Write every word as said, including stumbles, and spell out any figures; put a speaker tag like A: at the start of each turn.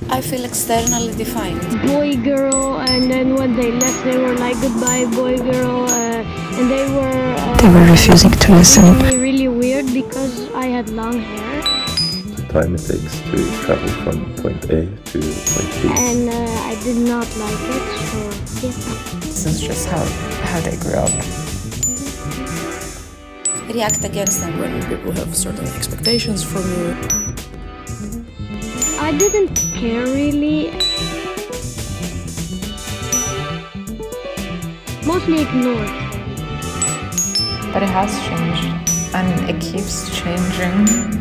A: I feel externally defined.
B: Boy, girl, and then when they left, they were like, goodbye, boy, girl, uh, and they were... Uh,
C: they were refusing to listen.
B: Really, really weird because I had long hair.
D: The time it takes to travel from point A to point B.
B: And uh, I did not like it, so yeah.
C: This is just how, how they grew up.
A: React against them.
E: When people have certain expectations from you.
B: I didn't care really. Mostly ignored.
C: But it has changed, and it keeps changing.